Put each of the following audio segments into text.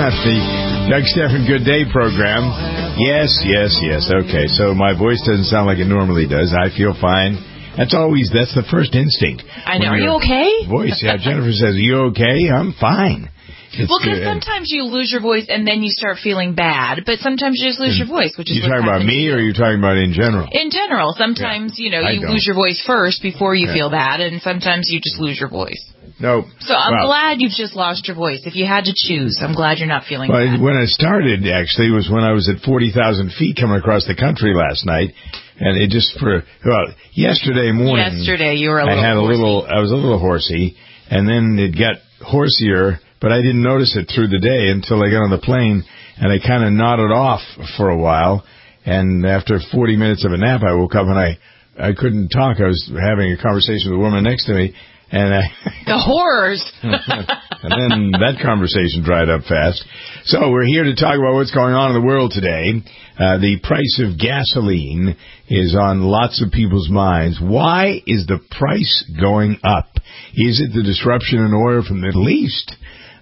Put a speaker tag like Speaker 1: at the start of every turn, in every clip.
Speaker 1: the Doug Stephan Good Day program. Yes. Okay, so my voice doesn't sound like it normally does. I feel fine. That's the first instinct.
Speaker 2: I know. Are you okay?
Speaker 1: Voice, yeah. Jennifer says, "Are you okay?" I'm fine.
Speaker 2: Because sometimes you lose your voice and then you start feeling bad, but sometimes you just lose your voice, which is
Speaker 1: what talking about me, or are you talking about in general?
Speaker 2: In general. Sometimes, you lose your voice first before you feel bad, and sometimes you just lose your voice.
Speaker 1: No.
Speaker 2: So I'm glad you've just lost your voice. If you had to choose, I'm glad you're not feeling bad.
Speaker 1: When it started, actually, was when I was at 40,000 feet coming across the country last night. And it just yesterday morning.
Speaker 2: Yesterday, you were a little
Speaker 1: I was a little horsey. And then it got horsier, but I didn't notice it through the day until I got on the plane. And I kind of nodded off for a while. And after 40 minutes of a nap, I woke up and I couldn't talk. I was having a conversation with a woman next to me. And
Speaker 2: the horrors.
Speaker 1: And then that conversation dried up fast. So we're here to talk about what's going on in the world today. The price of gasoline is on lots of people's minds. Why is the price going up? Is it the disruption in oil from the Middle East?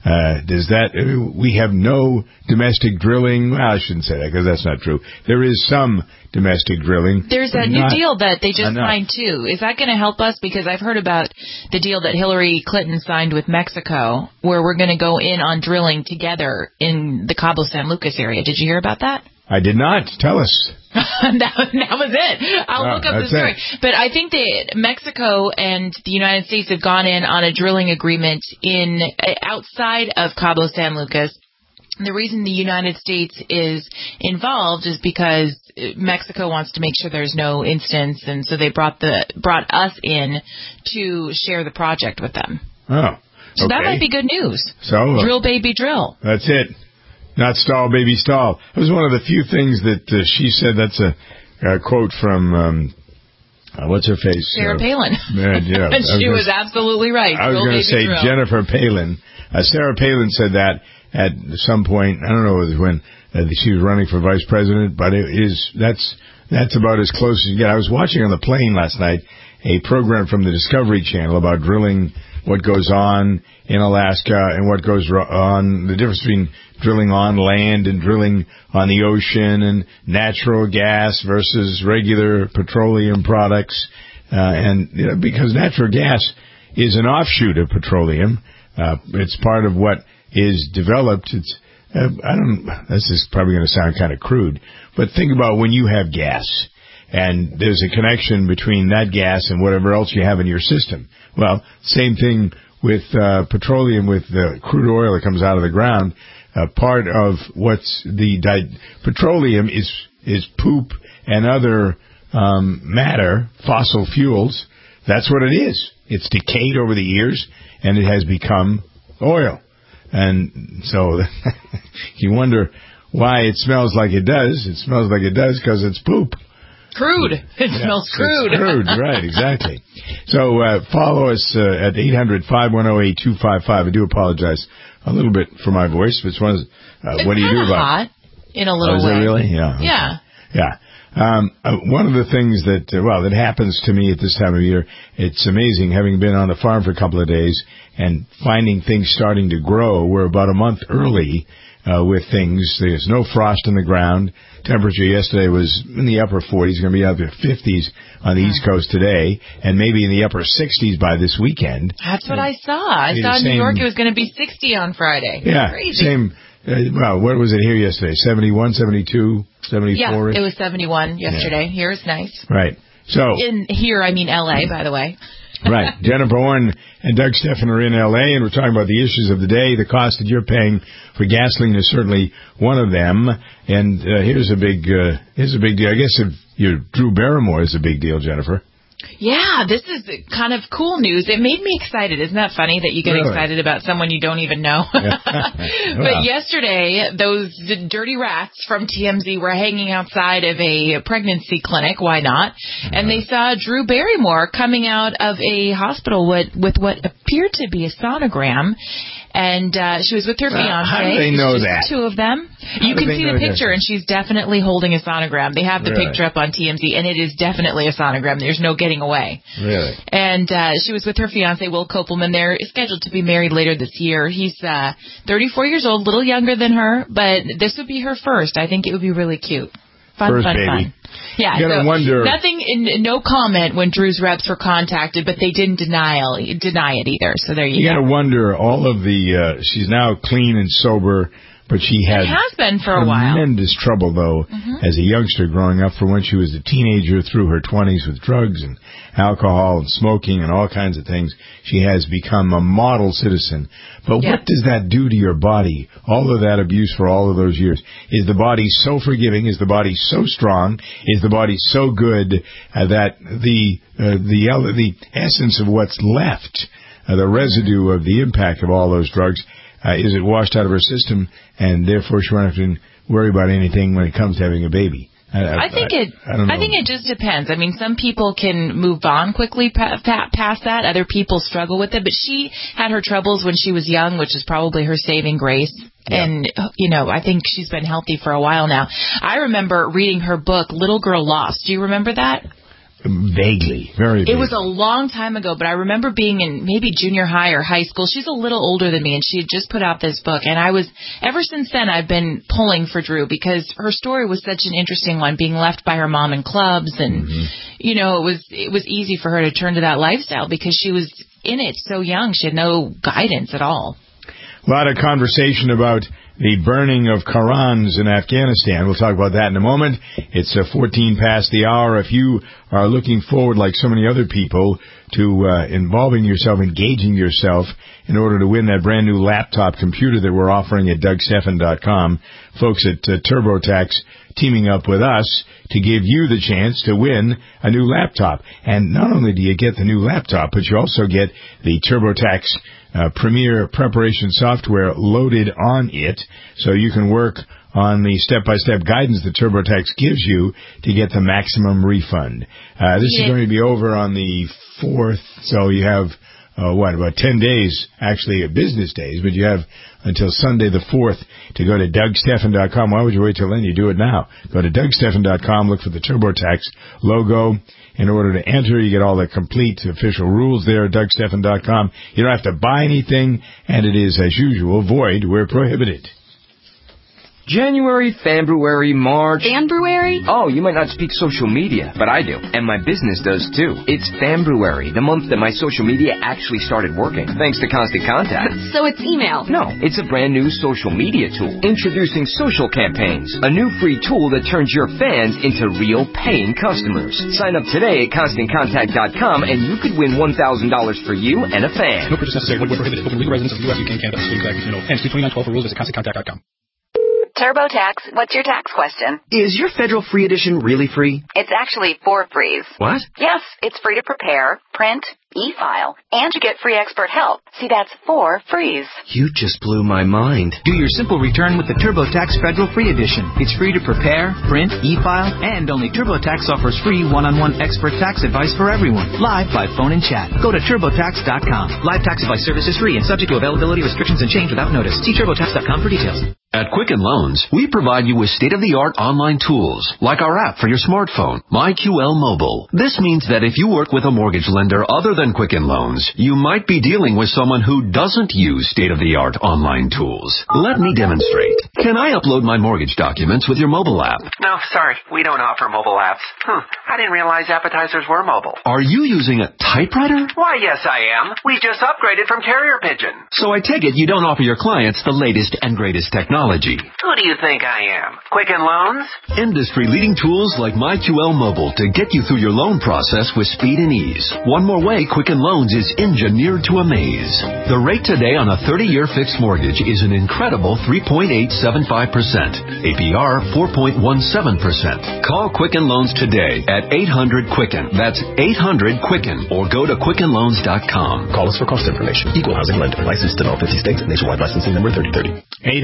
Speaker 1: We have no domestic drilling. Well, I shouldn't say that because that's not true. There is some domestic drilling.
Speaker 2: There's that new deal that they just signed too. Is that going to help us? Because I've heard about the deal that Hillary Clinton signed with Mexico, where we're going to go in on drilling together in the Cabo San Lucas area. Did you hear about that?
Speaker 1: I did not. Tell us.
Speaker 2: that was it. I'll look up the story. But I think that Mexico and the United States have gone in on a drilling agreement outside of Cabo San Lucas. And the reason the United States is involved is because Mexico wants to make sure there's no incidents, and so they brought us in to share the project with them.
Speaker 1: Oh, okay.
Speaker 2: So that might be good news.
Speaker 1: So
Speaker 2: drill, baby, drill.
Speaker 1: That's it. Not stall, baby, stall. It was one of the few things that she said. That's a quote from, what's her face?
Speaker 2: Sarah Palin.
Speaker 1: Yeah,
Speaker 2: and she was absolutely right.
Speaker 1: I was going to say Jennifer Palin. Sarah Palin said that at some point. I don't know when she was running for vice president, but that's about as close as you get. I was watching on the plane last night a program from the Discovery Channel about drilling, what goes on in Alaska and what goes on, the difference between drilling on land and drilling on the ocean, and natural gas versus regular petroleum products. Because natural gas is an offshoot of petroleum, it's part of what is developed. This is probably going to sound kind of crude, but think about when you have gas and there's a connection between that gas and whatever else you have in your system. Well, same thing with petroleum, with the crude oil that comes out of the ground. Part of petroleum is poop and other matter, fossil fuels. That's what it is. It's decayed over the years, and it has become oil. And so you wonder why it smells like it does. It smells like it does because it's poop.
Speaker 2: Crude. It smells crude.
Speaker 1: It's crude, right, exactly. So follow us at 800-510-8255. I do apologize a little bit for my voice. What do you do about it?
Speaker 2: It's hot in a little way.
Speaker 1: Is it really? Yeah.
Speaker 2: Okay.
Speaker 1: Yeah. One of the things that happens to me at this time of year, it's amazing, having been on the farm for a couple of days and finding things starting to grow. We're about a month early with things. There's no frost in the ground. Temperature yesterday was in the upper 40s, going to be up to 50s on the East Coast today, and maybe in the upper 60s by this weekend.
Speaker 2: That's what I saw. I saw in New York it was going to be 60 on Friday.
Speaker 1: Yeah,
Speaker 2: crazy.
Speaker 1: Same. What was it here yesterday? 71, 72, 74?
Speaker 2: Yeah, it was 71 yesterday.
Speaker 1: Yeah.
Speaker 2: Here it's nice.
Speaker 1: Right. So
Speaker 2: Here, I mean L.A., by the way.
Speaker 1: Right. Jennifer Horn and Doug Stephan are in L.A., and we're talking about the issues of the day. The cost that you're paying for gasoline is certainly one of them. And here's a big deal. I guess if you're Drew Barrymore is a big deal, Jennifer.
Speaker 2: Yeah, this is kind of cool news. It made me excited. Isn't that funny that you get excited about someone you don't even know? But yesterday, those dirty rats from TMZ were hanging outside of a pregnancy clinic. Why not? And they saw Drew Barrymore coming out of a hospital with what appeared to be a sonogram. And she was with her fiance.
Speaker 1: How do they know that?
Speaker 2: Two of them. You can see the picture, and she's definitely holding a sonogram. They have the picture up on TMZ, and it is definitely a sonogram. There's no getting away.
Speaker 1: Really?
Speaker 2: And she was with her fiance, Will Kopelman. They're scheduled to be married later this year. He's 34 years old, a little younger than her, but this would be her first. I think it would be really cute. Fun. Yeah,
Speaker 1: you gotta wonder.
Speaker 2: No comment when Drew's reps were contacted, but they didn't deny it either. So there you go.
Speaker 1: You gotta wonder, all of the, she's now clean and sober, but she had
Speaker 2: been for a while.
Speaker 1: Tremendous trouble, though, as a youngster growing up, from when she was a teenager through her 20s with drugs and alcohol and smoking and all kinds of things. She has become a model citizen. But what does that do to your body, all of that abuse for all of those years? Is the body so forgiving? Is the body so strong? Is the body so good that the essence of what's left, the residue of the impact of all those drugs, is it washed out of her system, and therefore she won't have to worry about anything when it comes to having a baby? I think
Speaker 2: it just depends. I mean, some people can move on quickly past that. Other people struggle with it. But she had her troubles when she was young, which is probably her saving grace. Yeah. And, I think she's been healthy for a while now. I remember reading her book, Little Girl Lost. Do you remember that?
Speaker 1: Vaguely, very vaguely.
Speaker 2: It was a long time ago, but I remember being in maybe junior high or high school. She's a little older than me, and she had just put out this book. And ever since then, I've been pulling for Drew because her story was such an interesting one, being left by her mom in clubs. And, it was easy for her to turn to that lifestyle because she was in it so young. She had no guidance at all.
Speaker 1: A lot of conversation about the burning of Qurans in Afghanistan. We'll talk about that in a moment. It's 14 past the hour. If you are looking forward, like so many other people, to involving yourself, engaging yourself in order to win that brand new laptop computer that we're offering at DougStephan.com, folks at TurboTax teaming up with us to give you the chance to win a new laptop. And not only do you get the new laptop, but you also get the TurboTax Premier preparation software loaded on it, so you can work on the step-by-step guidance that TurboTax gives you to get the maximum refund. This is going to be over on the 4th, so you have, about 10 days, actually, business days, but you have until Sunday the 4th to go to DougStephan.com. Why would you wait till then? You do it now. Go to DougStephan.com, look for the TurboTax logo. In order to enter, you get all the complete official rules there at DougStephan.com. You don't have to buy anything, and it is, as usual, void where prohibited.
Speaker 3: January, February, March...
Speaker 4: February?
Speaker 3: Oh, you might not speak social media, but I do. And my business does, too. It's February, the month that my social media actually started working, thanks to Constant Contact.
Speaker 4: So it's email?
Speaker 3: No, it's a brand new social media tool. Introducing Social Campaigns, a new free tool that turns your fans into real paying customers. Sign up today at ConstantContact.com, and you could win $1,000 for you and a fan.
Speaker 5: No purchase necessary. Void where prohibited. Open legal residents of the U.S., UK, and Canada. Excluding Quebec, hence 2912 for rules. Visit ConstantContact.com.
Speaker 4: TurboTax, what's your tax question?
Speaker 6: Is your federal free edition really free?
Speaker 4: It's actually 4 frees.
Speaker 6: What?
Speaker 4: Yes, it's free to prepare, print, e-file, and you get free expert help. See, that's 4 frees.
Speaker 6: You just blew my mind.
Speaker 7: Do your simple return with the TurboTax Federal Free Edition. It's free to prepare, print, e-file, and only TurboTax offers free one-on-one expert tax advice for everyone, live by phone and chat. Go to TurboTax.com. Live tax advice service is free and subject to availability restrictions and change without notice. See TurboTax.com for details.
Speaker 8: At Quicken Loans, we provide you with state-of-the-art online tools, like our app for your smartphone, MyQL Mobile. This means that if you work with a mortgage lender other than Quicken Loans, you might be dealing with someone who doesn't use state-of-the-art online tools. Let me demonstrate. Can I upload my mortgage documents with your mobile app?
Speaker 9: No, sorry, we don't offer mobile apps. I didn't realize appetizers were mobile.
Speaker 8: Are you using a typewriter?
Speaker 9: Why, yes, I am. We just upgraded from Carrier Pigeon.
Speaker 8: So I take it you don't offer your clients the latest and greatest technology.
Speaker 9: Who do you think I am? Quicken Loans?
Speaker 8: Industry-leading tools like MyQL Mobile to get you through your loan process with speed and ease. One more way Quicken Loans is engineered to amaze. The rate today on a 30-year fixed mortgage is an incredible 3.875%. APR 4.17%. Call Quicken Loans today at 800-QUICKEN. That's 800-QUICKEN. Or go to QuickenLoans.com.
Speaker 5: Call us for cost information. Equal housing lender. Licensed in all 50 states. Nationwide licensing number 3030.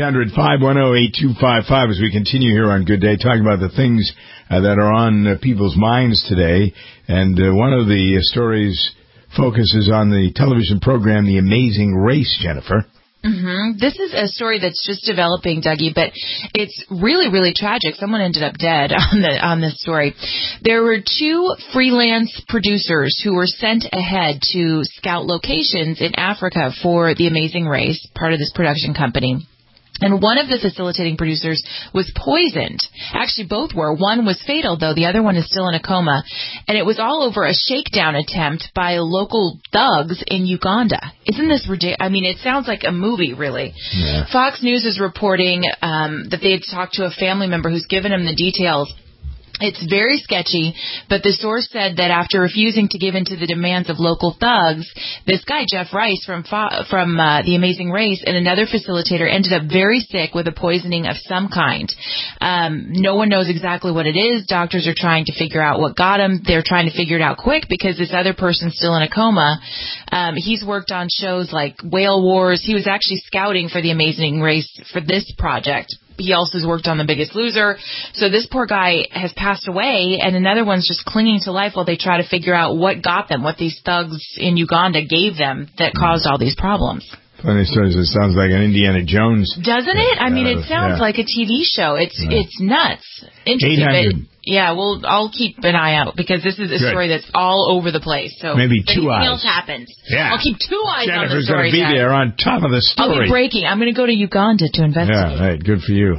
Speaker 1: 800-510-8255 as we continue here on Good Day, talking about the things that are on people's minds today. And one of the stories focuses on the television program The Amazing Race, Jennifer.
Speaker 2: Mm-hmm. This is a story that's just developing, Dougie, but it's really, really tragic. Someone ended up dead on this story. There were 2 freelance producers who were sent ahead to scout locations in Africa for The Amazing Race, part of this production company. And one of the facilitating producers was poisoned. Actually, both were. One was fatal, though. The other one is still in a coma. And it was all over a shakedown attempt by local thugs in Uganda. Isn't this ridiculous? I mean, it sounds like a movie, really. Yeah. Fox News is reporting that they had talked to a family member who's given them the details. It's very sketchy, but the source said that after refusing to give in to the demands of local thugs, this guy, Jeff Rice from The Amazing Race, and another facilitator ended up very sick with a poisoning of some kind. No one knows exactly what it is. Doctors are trying to figure out what got him. They're trying to figure it out quick because this other person's still in a coma. He's worked on shows like Whale Wars. He was actually scouting for The Amazing Race for this project. He also has worked on The Biggest Loser. So this poor guy has passed away, and another one's just clinging to life while they try to figure out what got them, what these thugs in Uganda gave them that caused all these problems.
Speaker 1: Funny stories. It sounds like an Indiana Jones.
Speaker 2: Doesn't it? I mean, it sounds like a TV show. It's nuts. Interesting. Yeah, well, I'll keep an eye out because this is a story that's all over the place. So
Speaker 1: maybe 2 eyes.
Speaker 2: If anything else happens, I'll keep 2 eyes on the story.
Speaker 1: Jennifer's going to be there on top of the story.
Speaker 2: I'll be breaking. I'm going to go to Uganda to investigate.
Speaker 1: Yeah, right. Good for you.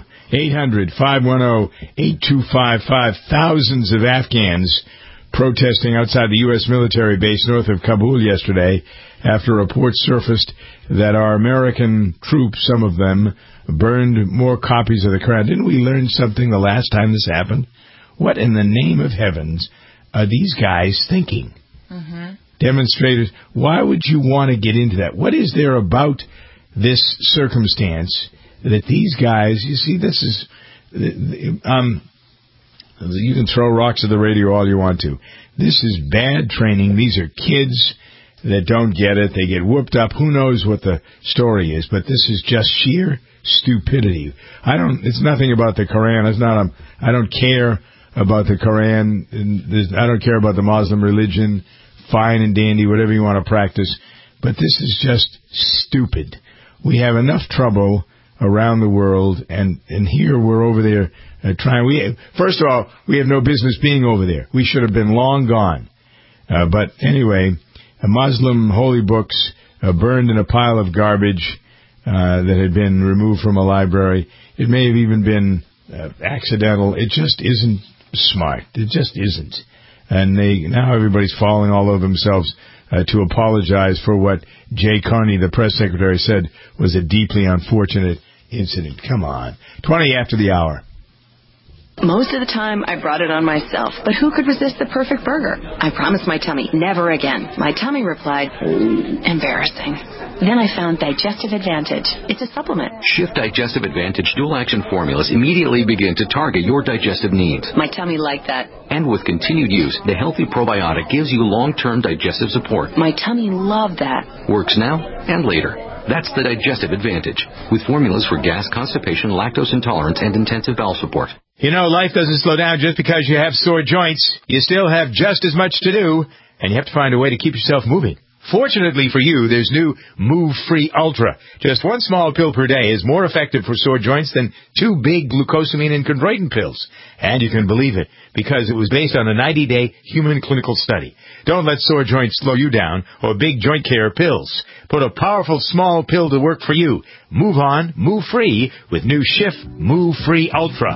Speaker 1: 800-510-8255. Thousands of Afghans protesting outside the U.S. military base north of Kabul yesterday after reports surfaced that our American troops, some of them, burned more copies of the Quran. Didn't we learn something the last time this happened? What in the name of heavens are these guys thinking? Mm-hmm. Demonstrators, why would you want to get into that? What is there about this circumstance that these guys, you see, this is, you can throw rocks at the radio all you want to. This is bad training. These are kids that don't get it. They get whooped up. Who knows what the story is, but this is just sheer stupidity. It's nothing about the Quran. I don't care about the Quran. I don't care about the Muslim religion. Fine and dandy, whatever you want to practice. But this is just stupid. We have enough trouble around the world, and here we're over there trying. First of all, we have no business being over there. We should have been long gone. But anyway, Muslim holy books burned in a pile of garbage that had been removed from a library. It may have even been accidental. It just isn't smart. It just isn't. And now everybody's falling all over themselves to apologize for what Jay Carney, the press secretary, said was a deeply unfortunate incident. Come on. 20 after the hour.
Speaker 10: Most of the time, I brought it on myself, but who could resist the perfect burger? I promised my tummy, never again. My tummy replied, embarrassing. Then I found Digestive Advantage. It's a supplement.
Speaker 8: Shift Digestive Advantage dual action formulas immediately begin to target your digestive needs.
Speaker 10: My tummy liked that.
Speaker 8: And with continued use, the healthy probiotic gives you long-term digestive support.
Speaker 10: My tummy loved that.
Speaker 8: Works now and later. That's the Digestive Advantage, with formulas for gas, constipation, lactose intolerance, and intensive bowel support.
Speaker 1: You know, life doesn't slow down just because you have sore joints. You still have just as much to do, and you have to find a way to keep yourself moving. Fortunately for you, there's new Move Free Ultra. Just one small pill per day is more effective for sore joints than 2 big glucosamine and chondroitin pills. And you can believe it, because it was based on a 90-day human clinical study. Don't let sore joints slow you down or big joint care pills. Put a powerful small pill to work for you. Move on, move free with new Schiff Move Free Ultra.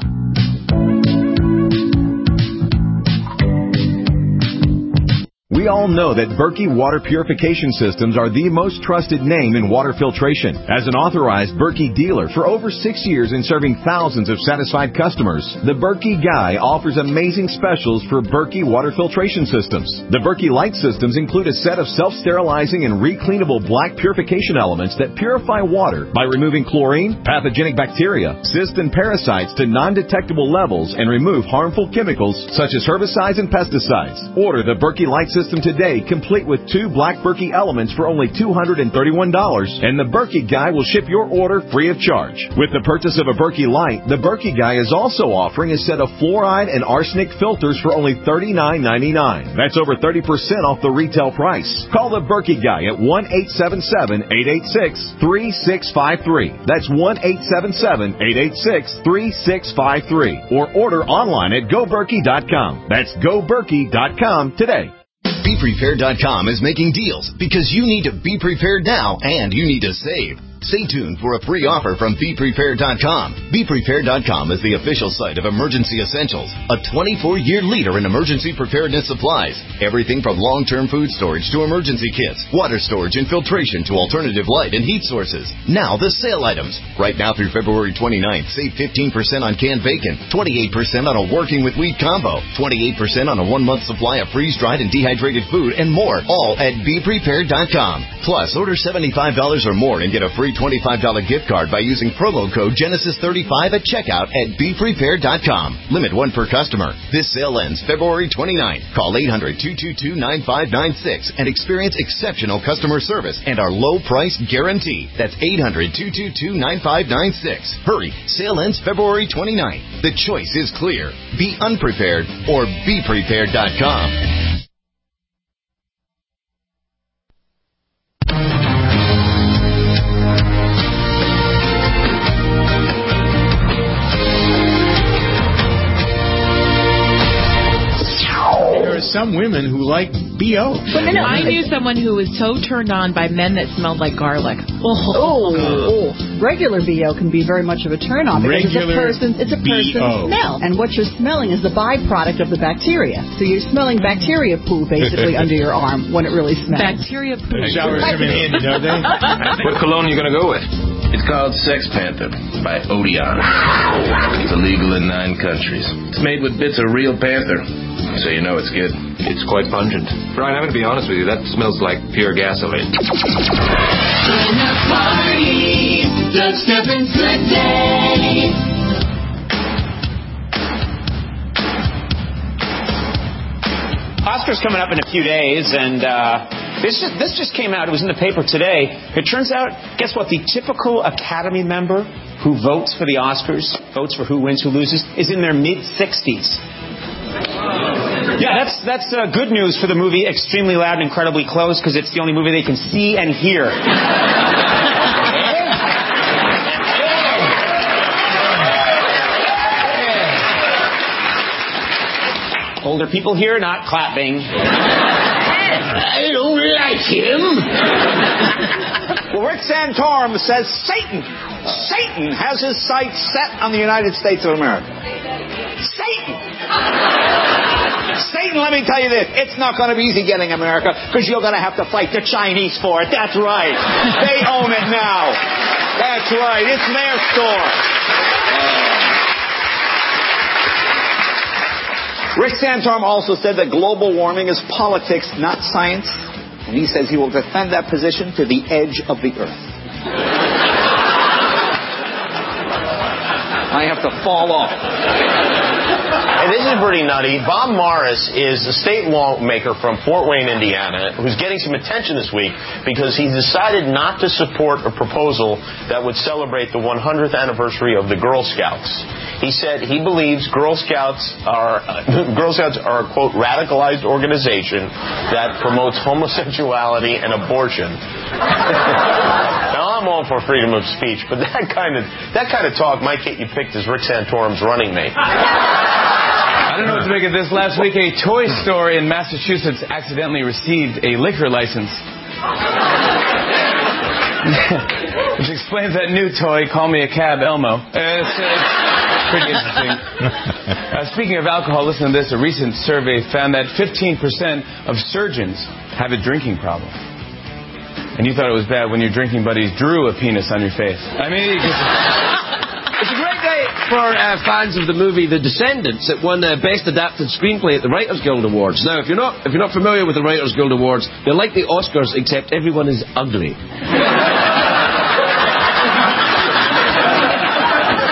Speaker 11: We all know that Berkey Water Purification Systems are the most trusted name in water filtration. As an authorized Berkey dealer for over 6 years and serving thousands of satisfied customers, the Berkey Guy offers amazing specials for Berkey Water Filtration Systems. The Berkey Light Systems include a set of self-sterilizing and recleanable black purification elements that purify water by removing chlorine, pathogenic bacteria, cysts, and parasites to non-detectable levels and remove harmful chemicals such as herbicides and pesticides. Order the Berkey Light Systems system today, complete with 2 Black Berkey elements for only $231, and the Berkey Guy will ship your order free of charge. With the purchase of a Berkey Light, the Berkey Guy is also offering a set of fluoride and arsenic filters for only $39.99. That's over 30% off the retail price. Call the Berkey Guy at 1-877-886-3653. That's 1-877-886-3653. Or order online at GoBerkey.com. That's GoBerkey.com today.
Speaker 12: BePrepared.com is making deals because you need to be prepared now and you need to save. Stay tuned for a free offer from BePrepared.com. BePrepared.com is the official site of Emergency Essentials, a 24-year leader in emergency preparedness supplies. Everything from long-term food storage to emergency kits, water storage and filtration to alternative light and heat sources. Now the sale items. Right now through February 29th, save 15% on canned bacon, 28% on a working with wheat combo, 28% on a 1-month supply of freeze-dried and dehydrated food, and more, all at BePrepared.com. Plus, order $75 or more and get a free $25 gift card by using promo code Genesis35 at checkout at BePrepared.com. Limit 1 per customer. This sale ends February 29th. Call 800-222-9596 and experience exceptional customer service and our low price guarantee. That's 800-222-9596. Hurry, sale ends February 29th. The choice is clear. Be unprepared or BePrepared.com.
Speaker 1: Some women who like B.O.
Speaker 2: I knew someone who was so turned on by men that smelled like garlic.
Speaker 13: Regular B.O. can be very much of a turn on because it's a person's smell. And what you're smelling is the byproduct of the bacteria. So you're smelling bacteria poo basically under your arm when it really smells.
Speaker 2: Bacteria poo.
Speaker 1: Showers come in handy, don't they?
Speaker 14: What cologne are you going to go with? It's called Sex Panther by Odeon. It's illegal in 9 countries. It's made with bits of real panther, so you know it's good.
Speaker 5: It's quite pungent. Brian, I'm going to be honest with you, that smells like pure gasoline.
Speaker 15: Party, Doug Steffens Good Day.
Speaker 16: Oscar's coming up in a few days, and this just came out. It was in the paper today. It turns out, guess what? The typical Academy member who votes for the Oscars, votes for who wins, who loses, is in their mid-60s. Yeah, that's good news for the movie Extremely Loud and Incredibly Close, because it's the only movie they can see and hear. Older people here not clapping.
Speaker 15: I don't like him.
Speaker 16: Well, Rick Santorum says Satan has his sights set on the United States of America. Satan, let me tell you this. It's not going to be easy getting America because you're going to have to fight the Chinese for it. That's right. They own it now. That's right. It's their store. Rick Santorum also said that global warming is politics, not science. And he says he will defend that position to the edge of the earth. I have to fall off.
Speaker 17: And this is pretty nutty. Bob Morris is a state lawmaker from Fort Wayne, Indiana, who's getting some attention this week because he decided not to support a proposal that would celebrate the 100th anniversary of the Girl Scouts. He said he believes Girl Scouts are a, quote, radicalized organization that promotes homosexuality and abortion. Now, I'm all for freedom of speech, but that kind of talk might get you picked as Rick Santorum's running mate.
Speaker 18: I don't know what to make of this. Last week, a toy store in Massachusetts accidentally received a liquor license. Which explains that new toy, Call Me a Cab, Elmo. It's pretty interesting. Speaking of alcohol, listen to this. A recent survey found that 15% of surgeons have a drinking problem. And you thought it was bad when your drinking buddies drew a penis on your face. I mean,
Speaker 19: it's a great day for fans of the movie The Descendants. It won Best Adapted Screenplay at the Writers Guild Awards. Now, if you're not familiar with the Writers Guild Awards, they're like the Oscars, except everyone is ugly.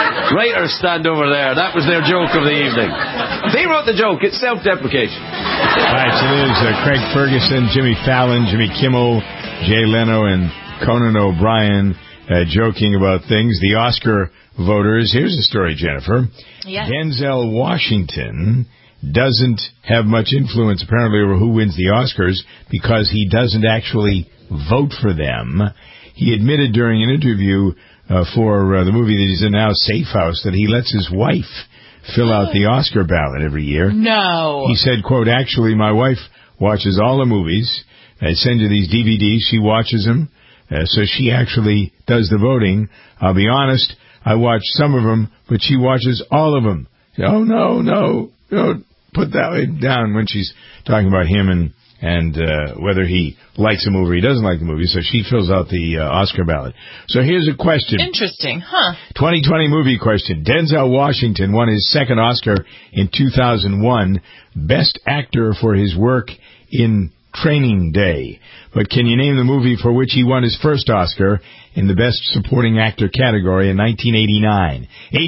Speaker 19: Writers stand over there. That was their joke of the evening. They wrote the joke. It's self-deprecation.
Speaker 1: All right, so there's Craig Ferguson, Jimmy Fallon, Jimmy Kimmel, Jay Leno, and Conan O'Brien joking about things. The Oscar voters. Here's the story, Jennifer.
Speaker 2: Yes.
Speaker 1: Denzel Washington doesn't have much influence, apparently, over who wins the Oscars because he doesn't actually vote for them. He admitted during an interview for the movie that he's in now, Safe House, that he lets his wife fill out the Oscar ballot every year.
Speaker 2: No.
Speaker 1: He said, quote, actually, my wife watches all the movies. I send her these DVDs. She watches them. So she actually does the voting. I'll be honest, I watch some of them, but she watches all of them. Oh, no, put that way down when she's talking about him and whether he likes a movie or he doesn't like the movie. So she fills out the Oscar ballot. So here's a question.
Speaker 2: Interesting, huh?
Speaker 1: 2020 movie question. Denzel Washington won his second Oscar in 2001, Best Actor for his work in Training Day. But can you name the movie for which he won his first Oscar in the Best Supporting Actor category in 1989?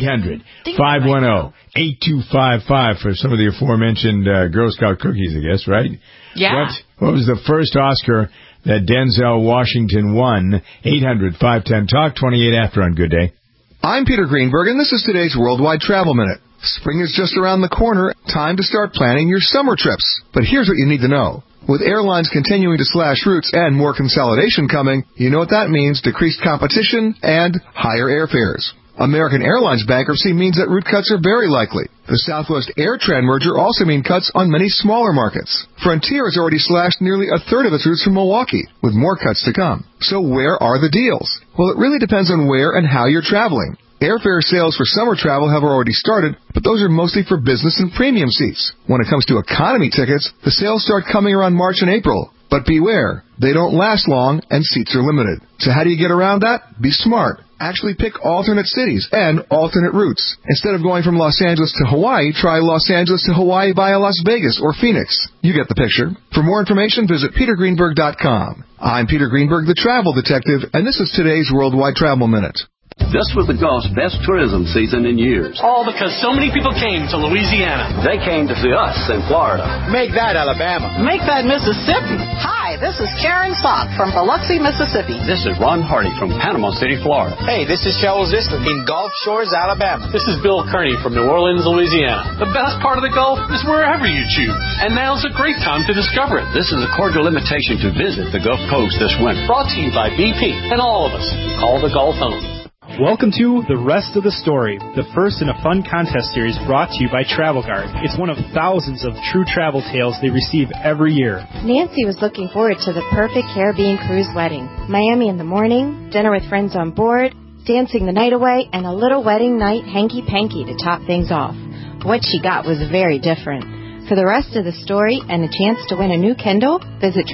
Speaker 1: 800-510-8255 for some of the aforementioned Girl Scout cookies, I guess, right?
Speaker 2: Yeah.
Speaker 1: What was the first Oscar that Denzel Washington won? 800-510-TALK, 28 after on Good Day.
Speaker 20: I'm Peter Greenberg, and this is today's Worldwide Travel Minute. Spring is just around the corner. Time to start planning your summer trips. But here's what you need to know. With airlines continuing to slash routes and more consolidation coming, you know what that means: decreased competition and higher airfares. American Airlines bankruptcy means that route cuts are very likely. The Southwest AirTran merger also means cuts on many smaller markets. Frontier has already slashed nearly a third of its routes from Milwaukee, with more cuts to come. So where are the deals? Well, it really depends on where and how you're traveling. Airfare sales for summer travel have already started, but those are mostly for business and premium seats. When it comes to economy tickets, the sales start coming around March and April. But beware, they don't last long and seats are limited. So how do you get around that? Be smart. Actually pick alternate cities and alternate routes. Instead of going from Los Angeles to Hawaii, try Los Angeles to Hawaii via Las Vegas or Phoenix. You get the picture. For more information, visit petergreenberg.com. I'm Peter Greenberg, the travel detective, and this is today's Worldwide Travel Minute.
Speaker 8: This was the Gulf's best tourism season in years.
Speaker 5: All because so many people came to Louisiana.
Speaker 8: They came to see us in Florida.
Speaker 21: Make that Alabama.
Speaker 22: Make that Mississippi. Hi, this is Karen Sock from Biloxi, Mississippi.
Speaker 8: This is Ron Hardy from Panama City, Florida.
Speaker 21: Hey, this is Charles Isler in Gulf Shores, Alabama.
Speaker 5: This is Bill Kearney from New Orleans, Louisiana. The best part of the Gulf is wherever you choose. And now's a great time to discover it.
Speaker 8: This is a cordial invitation to visit the Gulf Coast this winter.
Speaker 5: Brought to you by BP and all of us who call the Gulf home.
Speaker 23: Welcome to The Rest of the Story, the first in a fun contest series brought to you by Travel Guard. It's one of thousands of true travel tales they receive every year.
Speaker 24: Nancy was looking forward to the perfect Caribbean cruise wedding. Miami in the morning, dinner with friends on board, dancing the night away, and a little wedding night hanky-panky to top things off. What she got was very different. For the rest of the story and a chance to win a new Kindle, visit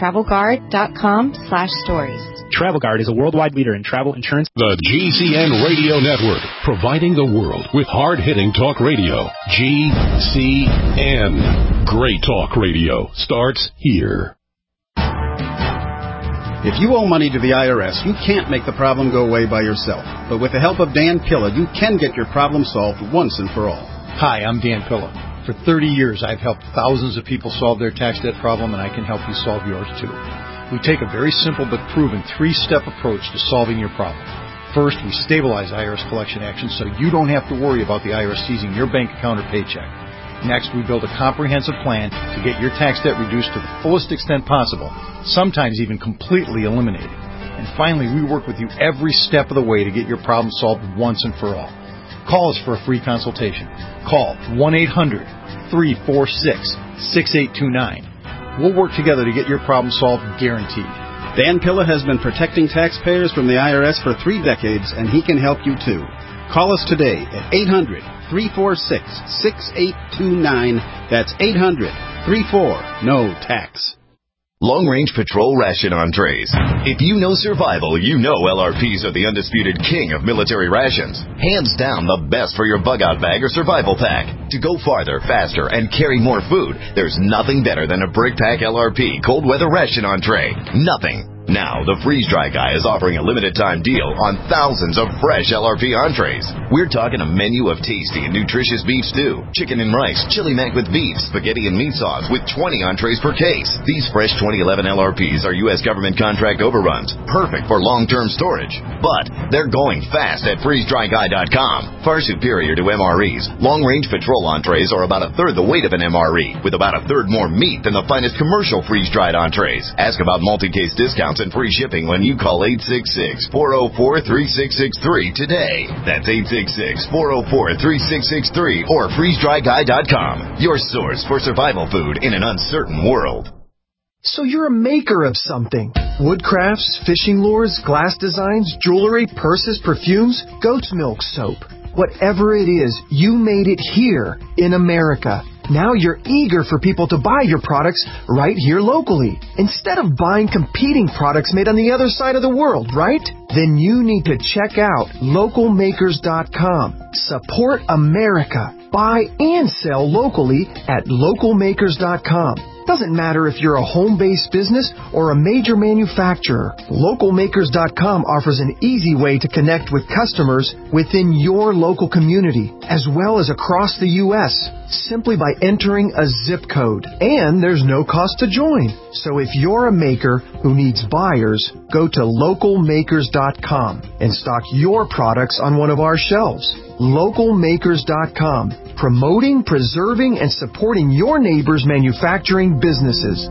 Speaker 24: TravelGuard.com/stories.
Speaker 23: Travel Guard is a worldwide leader in travel insurance.
Speaker 25: The GCN Radio Network, providing the world with hard-hitting talk radio. GCN. Great talk radio starts here.
Speaker 26: If you owe money to the IRS, you can't make the problem go away by yourself. But with the help of Dan Pilla, you can get your problem solved once and for all.
Speaker 27: Hi, I'm Dan Pilla. For 30 years, I've helped thousands of people solve their tax debt problem, and I can help you solve yours too. We take a very simple but proven 3-step approach to solving your problem. First, we stabilize IRS collection actions so you don't have to worry about the IRS seizing your bank account or paycheck. Next, we build a comprehensive plan to get your tax debt reduced to the fullest extent possible, sometimes even completely eliminated. And finally, we work with you every step of the way to get your problem solved once and for all. Call us for a free consultation. Call 1-800-346-6829. We'll work together to get your problem solved, guaranteed.
Speaker 26: Dan Pilla has been protecting taxpayers from the IRS for 3 decades, and he can help you too. Call us today at 800-346-6829. That's 800-34-NO-TAX.
Speaker 12: Long Range Patrol Ration Entrees. If you know survival, you know LRPs are the undisputed king of military rations. Hands down the best for your bug-out bag or survival pack. To go farther, faster, and carry more food, there's nothing better than a Brick Pack LRP cold weather ration entree. Nothing. Now, the Freeze Dry Guy is offering a limited-time deal on thousands of fresh LRP entrees. We're talking a menu of tasty and nutritious beef stew, chicken and rice, chili mac with beef, spaghetti and meat sauce with 20 entrees per case. These fresh 2011 LRPs are U.S. government contract overruns, perfect for long-term storage. But they're going fast at freezedryguy.com. Far superior to MREs. Long-range patrol entrees are about a third the weight of an MRE, with about a third more meat than the finest commercial freeze-dried entrees. Ask about multi-case discounts and free shipping when you call 866-404-3663 today. That's 866-404-3663 or freezedryguy.com. Your source for survival food in an uncertain world.
Speaker 3: So you're a maker of something. Wood crafts, fishing lures, glass designs, jewelry, purses, perfumes, goat's milk soap. Whatever it is, you made it here in America. Now you're eager for people to buy your products right here locally, instead of buying competing products made on the other side of the world, right? Then you need to check out localmakers.com. Support America. Buy and sell locally at localmakers.com. Doesn't matter if you're a home-based business or a major manufacturer. Localmakers.com offers an easy way to connect with customers within your local community, as well as across the U.S., simply by entering a zip code. And there's no cost to join. So if you're a maker who needs buyers, go to localmakers.com and stock your products on one of our shelves. Localmakers.com, promoting, preserving, and supporting your neighbors' manufacturing businesses.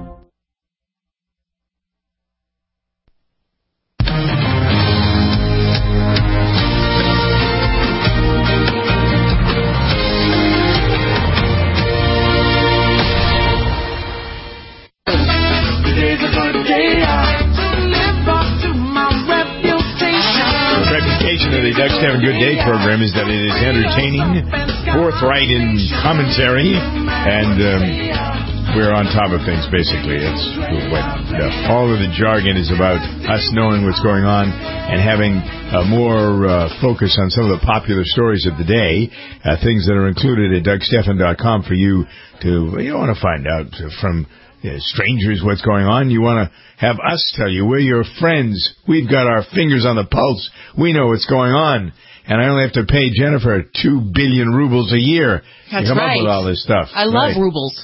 Speaker 1: The Doug Stephan Good Day program is that it is entertaining, forthright in commentary, and we're on top of things, basically. It's all of the jargon is about us knowing what's going on and having more focus on some of the popular stories of the day, things that are included at DougStephan.com for you to, you don't want to find out from strangers what's going on. You want to have us tell you. We're your friends. We've got our fingers on the pulse. We know what's going on. And I only have to pay Jennifer 2 billion rubles a year to come up with all this stuff.
Speaker 2: I love rubles.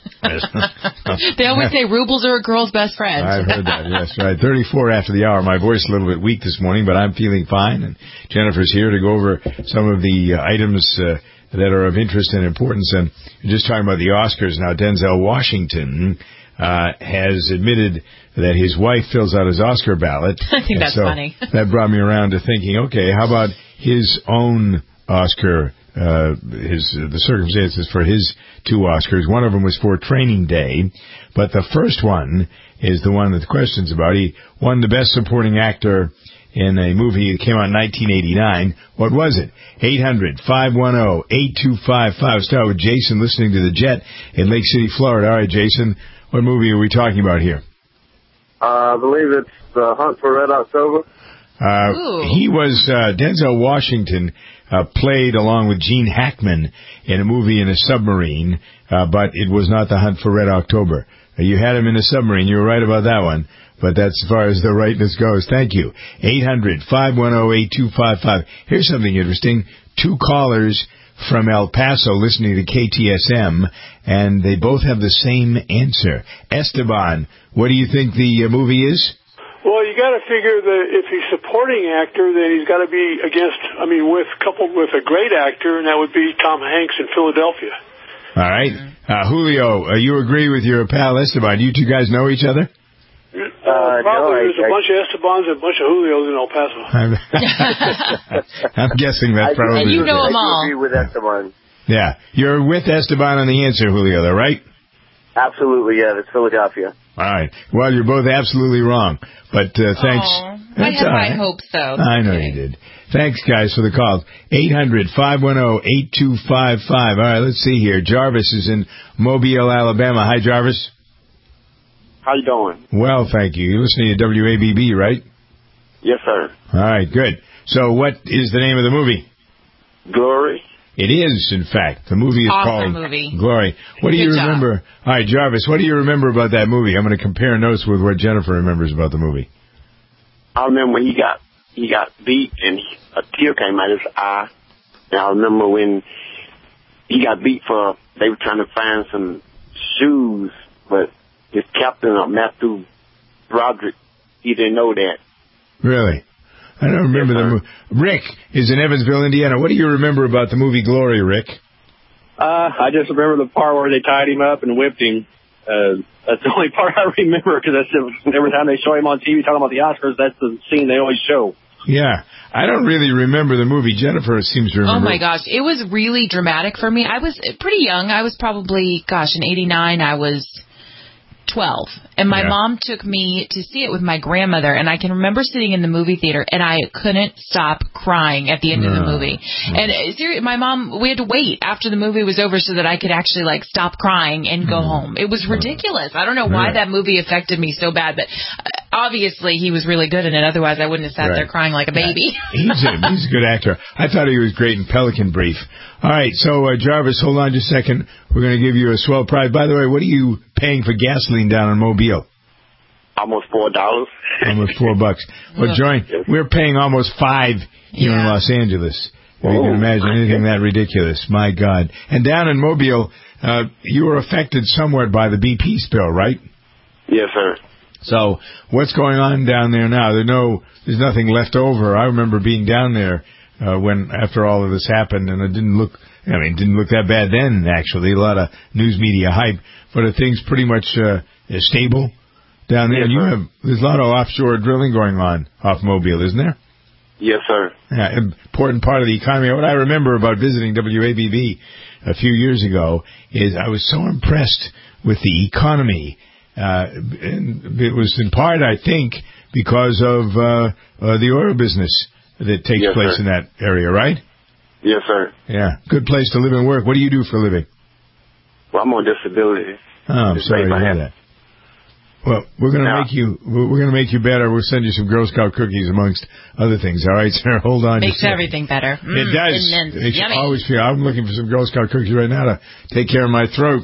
Speaker 2: They always say rubles are a girl's best friend.
Speaker 1: I've heard that, yes, right. 34 after the hour. My voice a little bit weak this morning, but I'm feeling fine. And Jennifer's here to go over some of the items that are of interest and importance. And just talking about the Oscars now, Denzel Washington has admitted that his wife fills out his Oscar ballot.
Speaker 2: I think that's funny.
Speaker 1: That brought me around to thinking, okay, how about his own Oscar, the circumstances for his 2 Oscars. One of them was for Training Day, but the first one is the one that the question's about. He won the Best Supporting Actor in a movie that came out in 1989. What was it? 800-510-8255. Start with Jason listening to The Jet in Lake City, Florida. All right, Jason, what movie are we talking about here?
Speaker 4: I believe it's The Hunt for Red October.
Speaker 1: He was Denzel Washington played along with Gene Hackman in a movie in a submarine, but it was not The Hunt for Red October. You had him in a submarine. You were right about that one. But that's as far as the rightness goes. Thank you. 800-510-8255. Here's something interesting. 2 callers from El Paso listening to KTSM, and they both have the same answer. Esteban, what do you think the movie is?
Speaker 6: Well, you got to figure that if he's supporting actor, then he's got to be coupled with a great actor, and that would be Tom Hanks in Philadelphia.
Speaker 1: All right. Julio, you agree with your pal Esteban. You 2 guys know each other?
Speaker 6: Probably there's a bunch of Estebans and a bunch of Julios in El Paso.
Speaker 1: I'm guessing that's probably...
Speaker 2: And you know them all.
Speaker 4: I agree with Esteban.
Speaker 1: Yeah. You're with Esteban on the answer, Julio, though, right?
Speaker 4: Absolutely, yeah. It's Philadelphia.
Speaker 1: All right. Well, you're both absolutely wrong. But thanks.
Speaker 2: I had my hopes, though.
Speaker 1: I know you did. Thanks, guys, for the call. 800-510-8255. All right, let's see here. Jarvis is in Mobile, Alabama. Hi, Jarvis.
Speaker 4: How you doing?
Speaker 1: Well, thank you. You're listening to WABB, right?
Speaker 4: Yes, sir.
Speaker 1: All right, good. So what is the name of the movie?
Speaker 4: Glory.
Speaker 1: It is, in fact. The movie is called Glory. What do you remember? All right, Jarvis, what do you remember about that movie? I'm going to compare notes with what Jennifer remembers about the movie.
Speaker 7: I remember when he got beat and a tear came out of his eye. And I remember when he got beat they were trying to find some shoes, but his captain, Matthew Broderick, he didn't know that.
Speaker 1: Really? I don't remember the movie. Rick is in Evansville, Indiana. What do you remember about the movie Glory, Rick?
Speaker 9: I just remember the part where they tied him up and whipped him. That's the only part I remember, because every time they show him on TV talking about the Oscars, that's the scene they always show.
Speaker 1: Yeah. I don't really remember the movie. Jennifer seems to remember.
Speaker 2: Oh, my gosh. It was really dramatic for me. I was pretty young. I was probably, in 89, I was 12. And my mom took me to see it with my grandmother, and I can remember sitting in the movie theater, and I couldn't stop crying at the end of the movie. And seriously, my mom, we had to wait after the movie was over so that I could actually, stop crying and go home. It was ridiculous. I don't know why that movie affected me so bad, but obviously he was really good in it. Otherwise, I wouldn't have sat there crying like a baby.
Speaker 1: He's a good actor. I thought he was great in Pelican Brief. All right, so Jarvis, hold on just a second. We're going to give you a swell prize. By the way, what are you paying for gasoline down in Mobile?
Speaker 7: Almost $4.
Speaker 1: Almost $4. Well, we're paying almost $5 here in Los Angeles. You can imagine anything that ridiculous. My God. And down in Mobile, you were affected somewhat by the BP spill, right?
Speaker 7: Yes, sir.
Speaker 1: So what's going on down there now? There's nothing left over. I remember being down there after all of this happened, and it didn't look that bad then, actually. A lot of news media hype, but are things pretty much stable down there?
Speaker 7: Yes,
Speaker 1: There's a lot of offshore drilling going on off Mobile, isn't there?
Speaker 7: Yes, sir.
Speaker 1: Yeah, important part of the economy. What I remember about visiting WABB a few years ago is I was so impressed with the economy. And it was in part, I think, because of the oil business that takes place in that area, right?
Speaker 7: Yes, sir.
Speaker 1: Yeah, good place to live and work. What do you do for a living?
Speaker 7: Well, I'm on disability.
Speaker 1: Oh, I'm sorry to hear that. Well, we're going to make you better. We'll send you some Girl Scout cookies amongst other things. All right, sir. Hold on.
Speaker 2: Makes everything better.
Speaker 1: It does.
Speaker 2: It
Speaker 1: yummy. Always feel. I'm looking for some Girl Scout cookies right now to take care of my throat.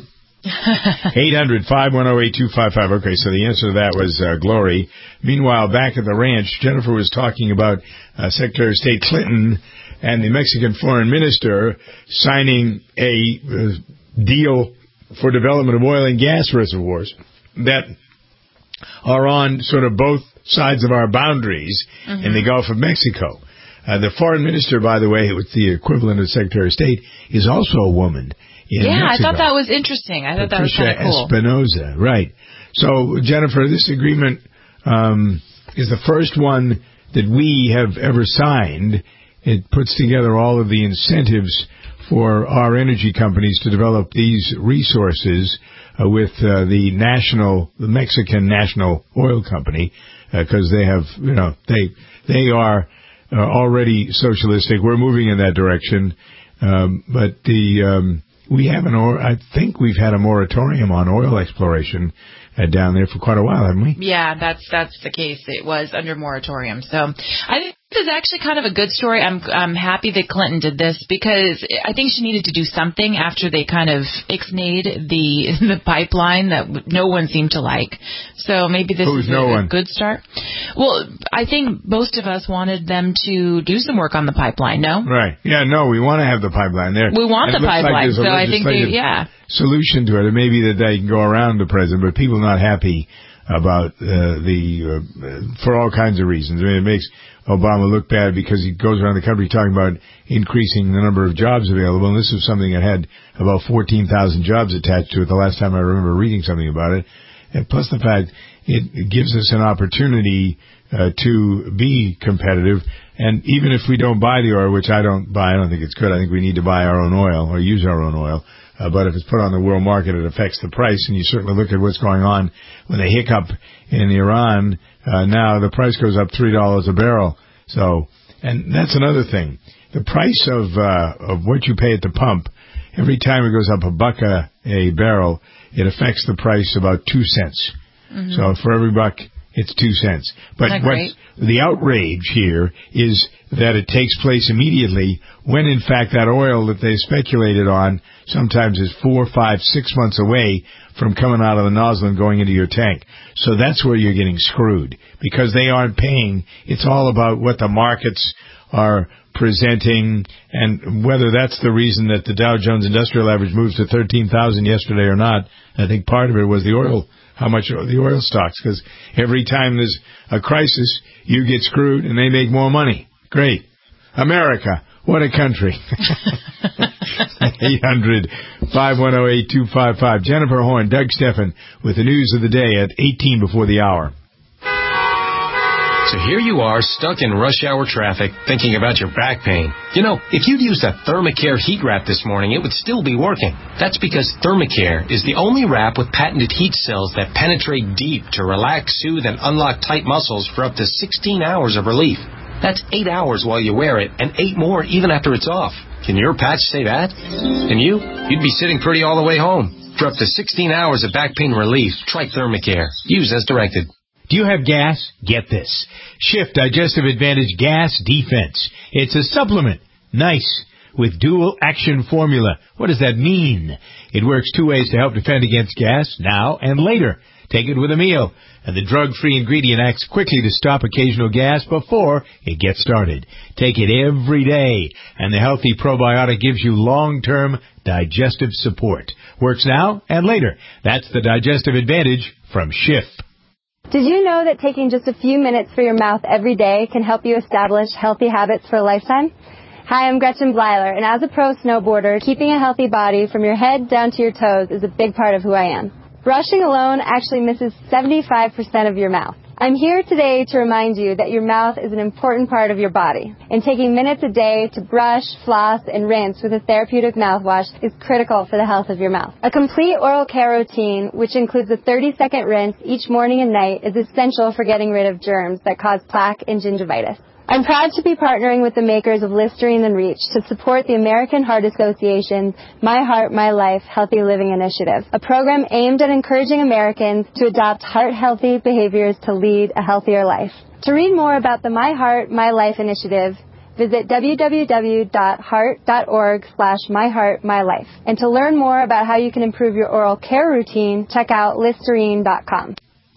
Speaker 1: 800-510-8255. Okay, so the answer to that was Glory. Meanwhile, back at the ranch, Jennifer was talking about Secretary of State Clinton and the Mexican foreign minister signing a deal for development of oil and gas reservoirs that are on sort of both sides of our boundaries in the Gulf of Mexico. The foreign minister, by the way, with the equivalent of Secretary of State, is also a woman.
Speaker 2: Yeah, I thought that was interesting. I thought that was kind of cool.
Speaker 1: Espinosa, right. So, Jennifer, this agreement is the first one that we have ever signed. It puts together all of the incentives for our energy companies to develop these resources with the Mexican National Oil Company, because they have, they are already socialistic. We're moving in that direction, but I think we've had a moratorium on oil exploration down there for quite a while, haven't we?
Speaker 2: Yeah, that's the case. It was under moratorium. So I think this is actually kind of a good story. I'm happy that Clinton did this, because I think she needed to do something after they kind of ixnayed the pipeline that no one seemed to like. So maybe this is a good start. Well, I think most of us wanted them to do some work on the pipeline, no?
Speaker 1: Right. Yeah, no, we want to have the pipeline there.
Speaker 2: We want the pipeline, so I think
Speaker 1: solution to it. It may be that they can go around the president, but people are not happy about for all kinds of reasons. I mean, it makes Obama look bad because he goes around the country talking about increasing the number of jobs available, and this is something that had about 14,000 jobs attached to it the last time I remember reading something about it. And plus the fact it gives us an opportunity to be competitive. And even if we don't buy the oil, which I don't think it's good. I think we need to buy our own oil or use our own oil. But if it's put on the world market, it affects the price. And you certainly look at what's going on when they hiccup in Iran. Now the price goes up $3 a barrel. So, and that's another thing. The price of what you pay at the pump, every time it goes up $1 a barrel, it affects the price about 2 cents. Mm-hmm. So for every $1 it's 2 cents. But
Speaker 2: Isn't that great?
Speaker 1: the outrage here is that it takes place immediately when, in fact, that oil that they speculated on sometimes is 4, 5, 6 months away from coming out of the nozzle and going into your tank. So that's where you're getting screwed, because they aren't paying. It's all about what the markets are presenting, and whether that's the reason that the Dow Jones Industrial Average moves to 13,000 yesterday or not. I think part of it was the oil, how much the oil stocks, because every time there's a crisis, you get screwed and they make more money. Great. America, what a country. 800-510-8255. Jennifer Horn, Doug Steffen with the news of the day at 18 before the hour.
Speaker 10: So here you are, stuck in rush hour traffic, thinking about your back pain. You know, if you'd used a Thermacare heat wrap this morning, it would still be working. That's because Thermacare is the only wrap with patented heat cells that penetrate deep to relax, soothe, and unlock tight muscles for up to 16 hours of relief. That's 8 hours while you wear it, and 8 more even after it's off. Can your patch say that? And you'd be sitting pretty all the way home. For up to 16 hours of back pain relief, try Thermacare. Use as directed.
Speaker 1: Do you have gas? Get this. Shift Digestive Advantage Gas Defense. It's a supplement. Nice. With dual action formula. What does that mean? It works 2 ways to help defend against gas, now and later. Take it with a meal. And the drug-free ingredient acts quickly to stop occasional gas before it gets started. Take it every day. And the healthy probiotic gives you long-term digestive support. Works now and later. That's the Digestive Advantage from Schiff.
Speaker 11: Did you know that taking just a few minutes for your mouth every day can help you establish healthy habits for a lifetime? Hi, I'm Gretchen Bleiler, and as a pro snowboarder, keeping a healthy body from your head down to your toes is a big part of who I am. Brushing alone actually misses 75% of your mouth. I'm here today to remind you that your mouth is an important part of your body, and taking minutes a day to brush, floss, and rinse with a therapeutic mouthwash is critical for the health of your mouth. A complete oral care routine, which includes a 30-second rinse each morning and night, is essential for getting rid of germs that cause plaque and gingivitis. I'm proud to be partnering with the makers of Listerine and Reach to support the American Heart Association's My Heart, My Life Healthy Living Initiative, a program aimed at encouraging Americans to adopt heart-healthy behaviors to lead a healthier life. To read more about the My Heart, My Life initiative, visit www.heart.org/myheartmylife. And to learn more about how you can improve your oral care routine, check out Listerine.com.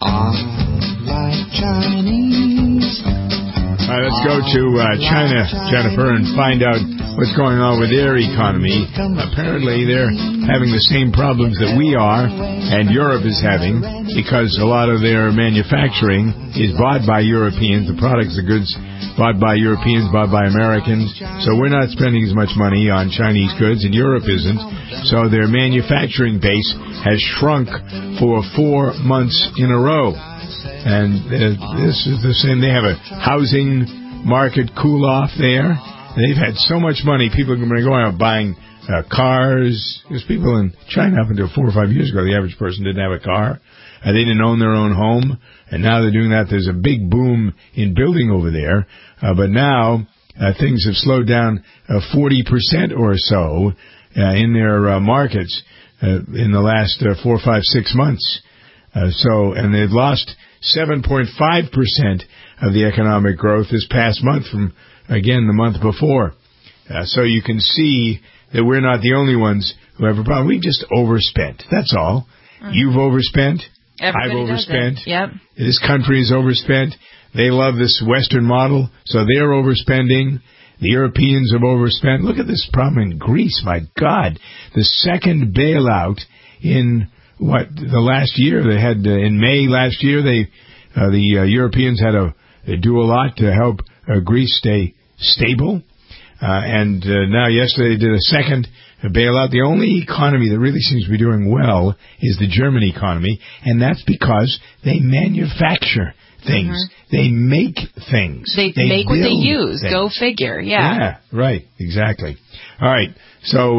Speaker 1: All right, let's go to China, Jennifer, and find out what's going on with their economy. Apparently, they're having the same problems that we are, and Europe is having, because a lot of their manufacturing is bought by Europeans. The products, the goods, bought by Europeans, bought by Americans. So we're not spending as much money on Chinese goods, and Europe isn't. So their manufacturing base has shrunk for 4 months in a row. And this is the same. They have a housing market cool-off there. They've had so much money. People are going out buying cars. There's people in China up until 4 or 5 years ago, the average person didn't have a car. They didn't own their own home. And now they're doing that. There's a big boom in building over there. But now things have slowed down 40% or so in their markets in the last 4, 5, 6 months. And they've lost 7.5% of the economic growth this past month from, again, the month before. So you can see that we're not the only ones who have a problem. We've just overspent. That's all. Mm-hmm. You've overspent.
Speaker 2: Everybody
Speaker 1: I've overspent.
Speaker 2: Yep.
Speaker 1: This country is overspent. They love this Western model, so they're overspending. The Europeans have overspent. Look at this problem in Greece. My God. The second bailout in the last year. They had in May last year. The Europeans had they do a lot to help Greece stay stable, and now yesterday they did a second bailout. The only economy that really seems to be doing well is the German economy, and that's because they manufacture things. Mm-hmm. They make things.
Speaker 2: They make what they use. Things. Go figure. Yeah.
Speaker 1: Right. Exactly. All right. So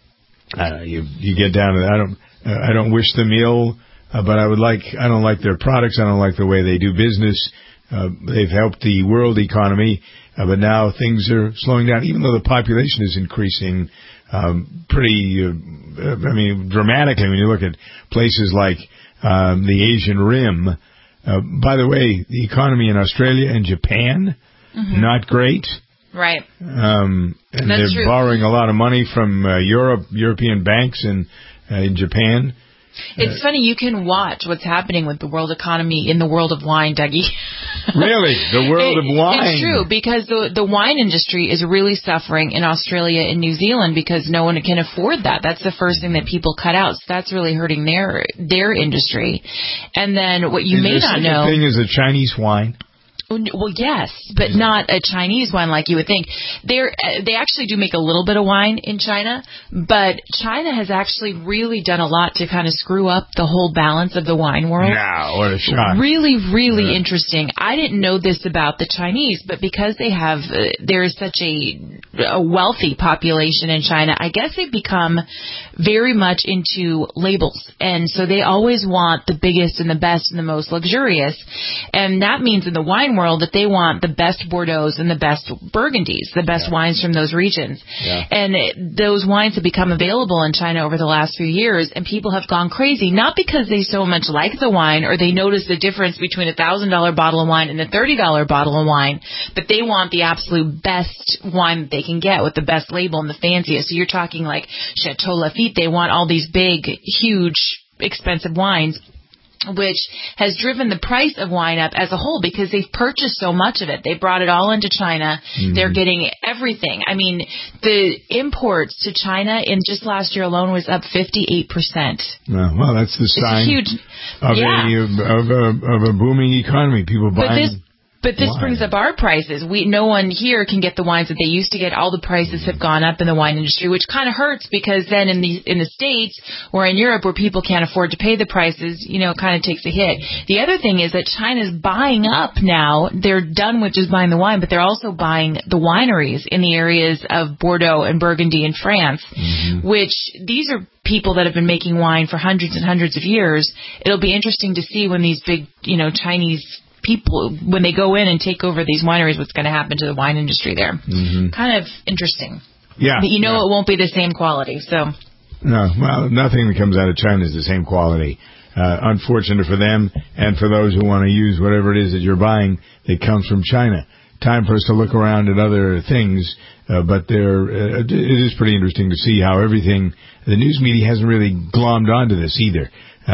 Speaker 1: you get down to that. I don't wish them ill, but I don't like their products. I don't like the way they do business. They've helped the world economy, but now things are slowing down, even though the population is increasing dramatically. When you look at places like the Asian Rim, By the way, the economy in Australia and Japan, not great.
Speaker 2: Right.
Speaker 1: And they're
Speaker 2: true.
Speaker 1: borrowing a lot of money from European banks in Japan.
Speaker 2: It's funny, you can watch what's happening with the world economy in the world of wine, Dougie.
Speaker 1: Really? The world of wine?
Speaker 2: It's true, because the wine industry is really suffering in Australia and New Zealand because no one can afford that. That's the first thing that people cut out. So that's really hurting their industry. And then what you may not know...
Speaker 1: The thing is a Chinese wine.
Speaker 2: Well, yes, but not a Chinese wine like you would think. They actually do make a little bit of wine in China, but China has actually really done a lot to kind of screw up the whole balance of the wine world.
Speaker 1: Now, what a shock.
Speaker 2: Really, really interesting. I didn't know this about the Chinese, but because they have, there is such a wealthy population in China, I guess they've become very much into labels. And so they always want the biggest and the best and the most luxurious. And that means in the wine world that they want the best Bordeaux's and the best Burgundies, the best wines from those regions. Yeah. And those wines have become available in China over the last few years, and people have gone crazy, not because they so much like the wine or they notice the difference between $1,000 bottle of wine and a $30 bottle of wine, but they want the absolute best wine that they can get with the best label and the fanciest. So you're talking like Chateau Lafite. They want all these big, huge, expensive wines, which has driven the price of wine up as a whole because they've purchased so much of it. They brought it all into China. They're getting everything. I mean, the imports to China in just last year alone was up 58%.
Speaker 1: Well, that's the sign of a booming economy. People buying.
Speaker 2: But this brings up our prices. No one here can get the wines that they used to get. All the prices have gone up in the wine industry, which kind of hurts because then in the States or in Europe where people can't afford to pay the prices, it kind of takes a hit. The other thing is that China's buying up now. They're done with just buying the wine, but they're also buying the wineries in the areas of Bordeaux and Burgundy in France, which these are people that have been making wine for hundreds and hundreds of years. It'll be interesting to see when these big, Chinese people, when they go in and take over these wineries, what's going to happen to the wine industry there. Kind of interesting.
Speaker 1: Yeah.
Speaker 2: But it won't be the same quality, so.
Speaker 1: No, well, nothing that comes out of China is the same quality. Unfortunate for them and for those who want to use whatever it is that you're buying that comes from China. Time for us to look around at other things, but it is pretty interesting to see how the news media hasn't really glommed onto this either.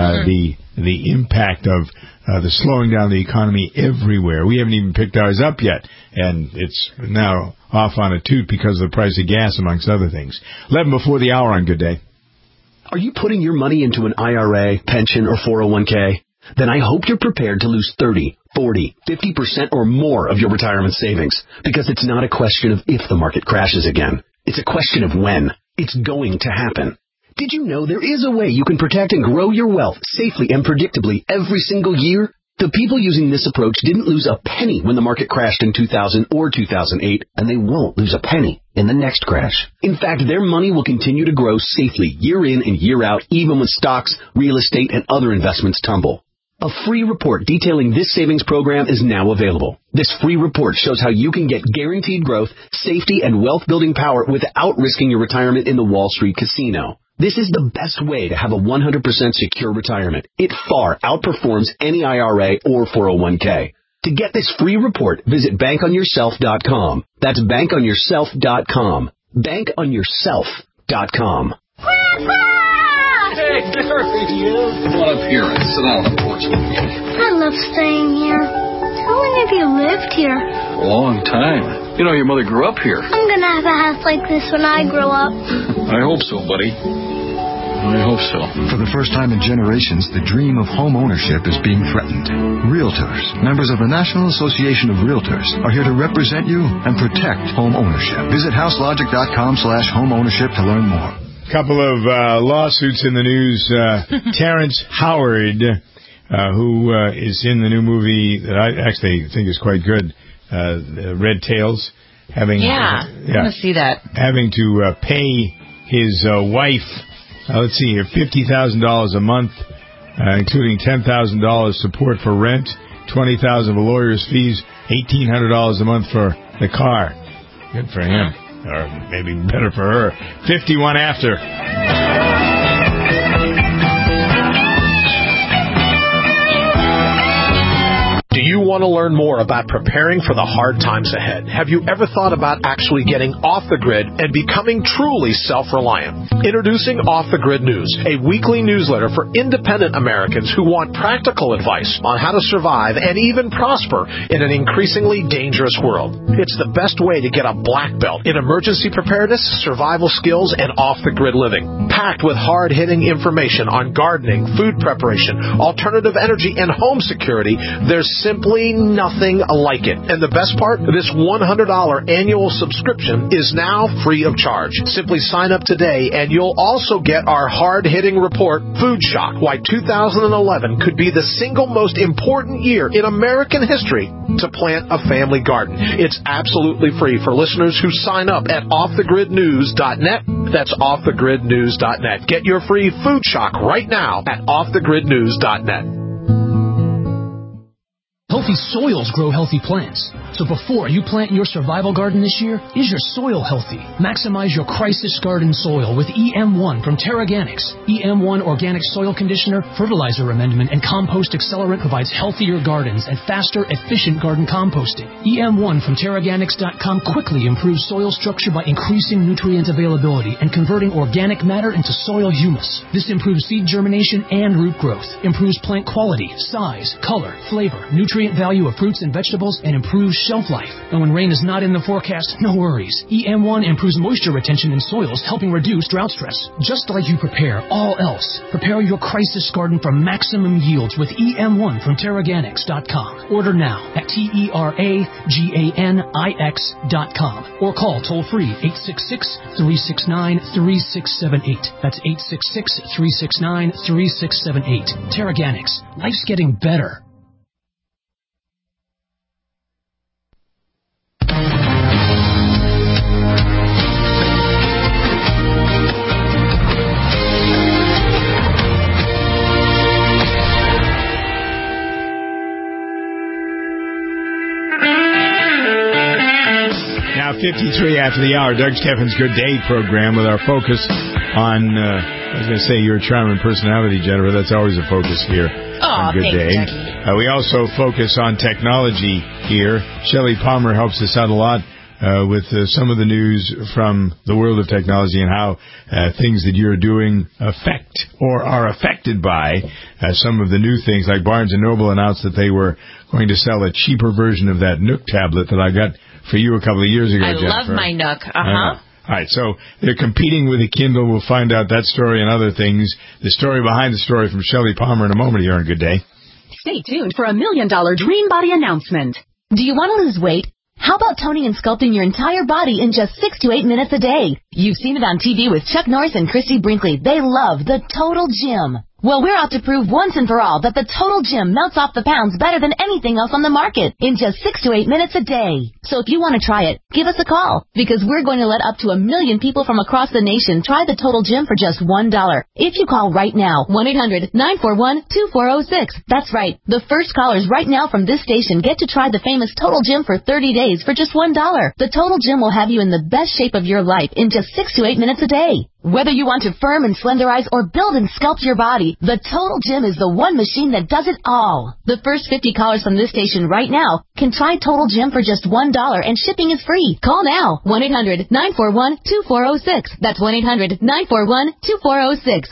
Speaker 1: The impact of the slowing down the economy everywhere. We haven't even picked ours up yet, and it's now off on a toot because of the price of gas, amongst other things. 11 before the hour on Good Day.
Speaker 13: Are you putting your money into an IRA, pension, or 401k? Then I hope you're prepared to lose 30, 40, 50% or more of your retirement savings, because it's not a question of if the market crashes again. It's a question of when. It's going to happen. Did you know there is a way you can protect and grow your wealth safely and predictably every single year? The people using this approach didn't lose a penny when the market crashed in 2000 or 2008, and they won't lose a penny in the next crash. In fact, their money will continue to grow safely year in and year out, even when stocks, real estate, and other investments tumble. A free report detailing this savings program is now available. This free report shows how you can get guaranteed growth, safety, and wealth-building power without risking your retirement in the Wall Street casino. This is the best way to have a 100% secure retirement. It far outperforms any IRA or 401k. To get this free report, visit bankonyourself.com. That's bankonyourself.com. Bankonyourself.com.
Speaker 14: Hey, there he is. Come on up here and sit down on the porch with me.
Speaker 15: I love staying here. How long have you lived here?
Speaker 14: A long time. Your mother grew up here.
Speaker 15: I'm going to have a house like this when I grow up.
Speaker 14: I hope so, buddy. I hope so.
Speaker 16: For the first time in generations, the dream of home ownership is being threatened. Realtors, members of the National Association of Realtors, are here to represent you and protect home ownership. Visit houselogic.com/homeownership to learn more.
Speaker 1: Couple of lawsuits in the news. Terrence Howard, who is in the new movie that I actually think is quite good, Red Tails,
Speaker 2: I want to see that.
Speaker 1: Having to pay his wife, let's see here, $50,000 a month, including $10,000 support for rent, $20,000 for lawyers' fees, $1,800 a month for the car. Good for him. Or maybe better for her. 51 after.
Speaker 8: want to learn more about preparing for the hard times ahead, have you ever thought about actually getting off the grid and becoming truly self-reliant? Introducing Off the Grid News, a weekly newsletter for independent Americans who want practical advice on how to survive and even prosper in an increasingly dangerous world. It's the best way to get a black belt in emergency preparedness, survival skills, and off-the-grid living. Packed with hard-hitting information on gardening, food preparation, alternative energy, and home security, there's simply nothing like it. And the best part, this $100 annual subscription is now free of charge. Simply sign up today, and you'll also get our hard-hitting report, Food Shock, Why 2011 Could Be the Single Most Important Year in American History to Plant a Family Garden. It's absolutely free for listeners who sign up at offthegridnews.net. That's offthegridnews.net. Get your free Food Shock right now at offthegridnews.net.
Speaker 17: Healthy soils grow healthy plants. So before you plant your survival garden this year, is your soil healthy? Maximize your crisis garden soil with EM1 from Terraganics. EM1 Organic Soil Conditioner, Fertilizer Amendment, and Compost Accelerant provides healthier gardens and faster, efficient garden composting. EM1 from Terraganics.com quickly improves soil structure by increasing nutrient availability and converting organic matter into soil humus. This improves seed germination and root growth, improves plant quality, size, color, flavor, nutrient value of fruits and vegetables, and improves shelf life. And when rain is not in the forecast, no worries. EM1 improves moisture retention in soils, helping reduce drought stress. Just like you prepare all else, prepare your crisis garden for maximum yields with EM1 from Terraganics.com. Order now at TERAGANIX.com or call toll-free 866-369-3678. That's 866-369-3678. Terraganics. Life's getting better.
Speaker 1: Now 53 after the hour, Doug Steffens' Good Day program with our focus on, I was going to say your charm and personality, Jennifer. That's always a focus here on Good Day. We also focus on technology here. Shelley Palmer helps us out a lot with some of the news from the world of technology and how things that you're doing affect or are affected by some of the new things. Like Barnes & Noble announced that they were going to sell a cheaper version of that Nook tablet that I got for you a couple of years ago, Jennifer.
Speaker 2: I love my Nook.
Speaker 1: All right, so they're competing with the Kindle. We'll find out that story and other things. The story behind the story from Shelley Palmer in a moment here on Good Day.
Speaker 18: Stay tuned for a $1 million Dream Body announcement. Do you want to lose weight? How about toning and sculpting your entire body in just 6 to 8 minutes a day? You've seen it on TV with Chuck Norris and Christy Brinkley. They love the Total Gym. Well, we're out to prove once and for all that the Total Gym melts off the pounds better than anything else on the market in just 6 to 8 minutes a day. So if you want to try it, give us a call, because we're going to let up to 1 million people from across the nation try the Total Gym for just $1. If you call right now, 1-800-941-2406. That's right. The first callers right now from this station get to try the famous Total Gym for 30 days for just $1. The Total Gym will have you in the best shape of your life in just 6 to 8 minutes a day. Whether you want to firm and slenderize or build and sculpt your body, the Total Gym is the one machine that does it all. The first 50 callers from this station right now can try Total Gym for just $1, and shipping is free. Call now, 1-800-941-2406. That's 1-800-941-2406.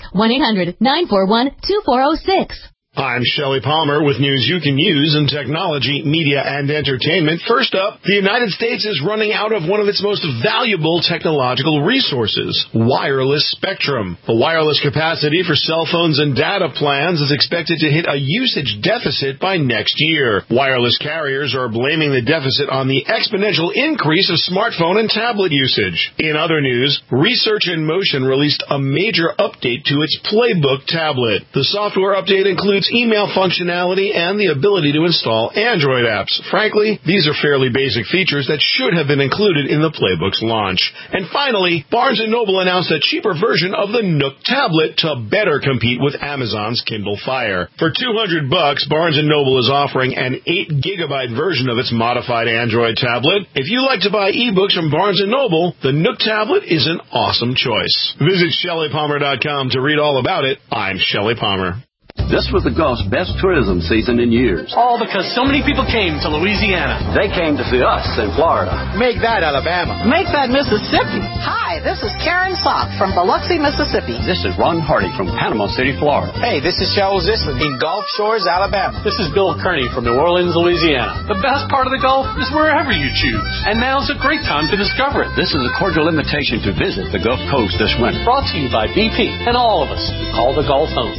Speaker 18: 1-800-941-2406.
Speaker 19: I'm Shelley Palmer with news you can use in technology, media, and entertainment. First up, the United States is running out of one of its most valuable technological resources, wireless spectrum. The wireless capacity for cell phones and data plans is expected to hit a usage deficit by next year. Wireless carriers are blaming the deficit on the exponential increase of smartphone and tablet usage. In other news, Research in Motion released a major update to its Playbook tablet. The software update includes email functionality and the ability to install Android apps. Frankly, these are fairly basic features that should have been included in the Playbook's launch. And finally, Barnes & Noble announced a cheaper version of the Nook tablet to better compete with Amazon's Kindle Fire. For $200, Barnes & Noble is offering an 8-gigabyte version of its modified Android tablet. If you like to buy ebooks from Barnes & Noble, the Nook tablet is an awesome choice. Visit ShelleyPalmer.com to read all about it. I'm Shelley Palmer.
Speaker 5: This was the Gulf's best tourism season in years.
Speaker 20: All because so many people came to Louisiana.
Speaker 5: They came to see us in Florida.
Speaker 21: Make that Alabama.
Speaker 22: Make that Mississippi. Hi, this is Karen Sock from Biloxi, Mississippi.
Speaker 5: This is Ron Hardy from Panama City, Florida.
Speaker 21: Hey, this is Shaul Zislin in Gulf Shores, Alabama.
Speaker 20: This is Bill Kearney from New Orleans, Louisiana. The best part of the Gulf is wherever you choose. And now's a great time to discover it.
Speaker 5: This is a cordial invitation to visit the Gulf Coast this winter.
Speaker 20: Brought to you by BP and all of us who call the Gulf home.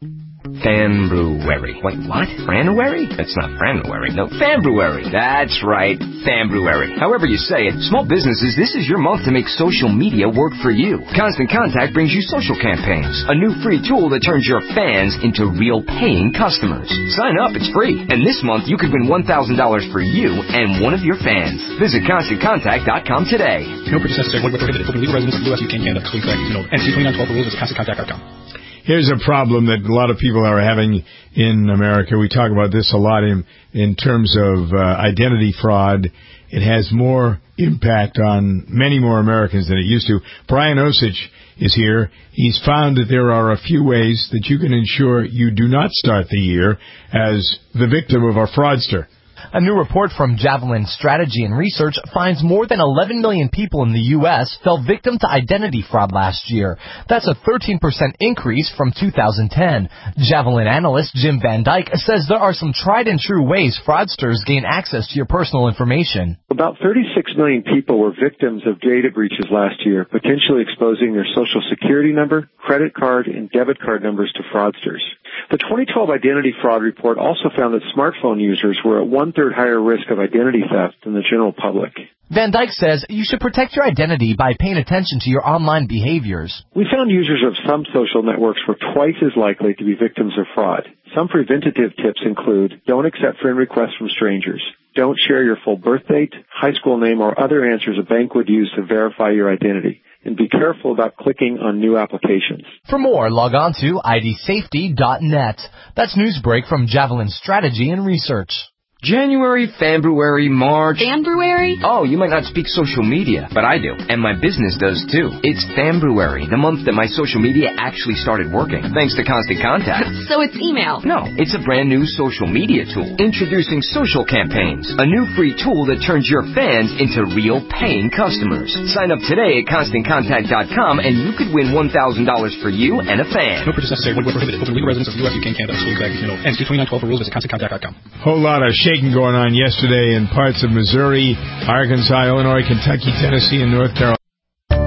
Speaker 23: Fambruary. Wait, what? Franuary? That's not Franuary. No, Fambruary. That's right, Fambruary. However you say it, small businesses, this is your month to make social media work for you. Constant Contact brings you social campaigns, a new free tool that turns your fans into real paying customers. Sign up, it's free. And this month you could win $1,000 for you and one of your fans. Visit ConstantContact.com today.
Speaker 17: No purchase necessary. Void where prohibited. For legal residents of the U.S., UK, Canada. Please NC 2912 for rules. Visit ConstantContact.com.
Speaker 1: Here's a problem that a lot of people are having in America. We talk about this a lot in terms of identity fraud. It has more impact on many more Americans than it used to. Brian Osich is here. He's found that there are a few ways that you can ensure you do not start the year as the victim of a fraudster.
Speaker 24: A new report from Javelin Strategy and Research finds more than 11 million people in the U.S. fell victim to identity fraud last year. That's a 13% increase from 2010. Javelin analyst Jim Van Dyke says there are some tried and true ways fraudsters gain access to your personal information.
Speaker 25: About 36 million people were victims of data breaches last year, potentially exposing their social security number, credit card, and debit card numbers to fraudsters. The 2012 Identity Fraud Report also found that smartphone users were at one-third higher risk of identity theft than the general public.
Speaker 24: Van Dyke says you should protect your identity by paying attention to your online behaviors.
Speaker 25: We found users of some social networks were twice as likely to be victims of fraud. Some preventative tips include don't accept friend requests from strangers. Don't share your full birth date, high school name, or other answers a bank would use to verify your identity. And be careful about clicking on new applications.
Speaker 24: For more, log on to idsafety.net. That's Newsbreak from Javelin Strategy and Research.
Speaker 23: January, February, March.
Speaker 18: February?
Speaker 23: Oh, you might not speak social media, but I do. And my business does too. It's February, the month that my social media actually started working, thanks to Constant Contact.
Speaker 18: So it's email?
Speaker 23: No, it's a brand new social media tool. Introducing Social Campaigns, a new free tool that turns your fans into real paying customers. Sign up today at ConstantContact.com and you could win $1,000 for you and a fan.
Speaker 17: No purchase necessary. Void where prohibited. For legal residents of the U.S., UK, Canada. NC 2912 for rules. Visit ConstantContact.com.
Speaker 1: Whole lot of shaking going on yesterday in parts of Missouri, Arkansas, Illinois, Kentucky, Tennessee, and North Carolina.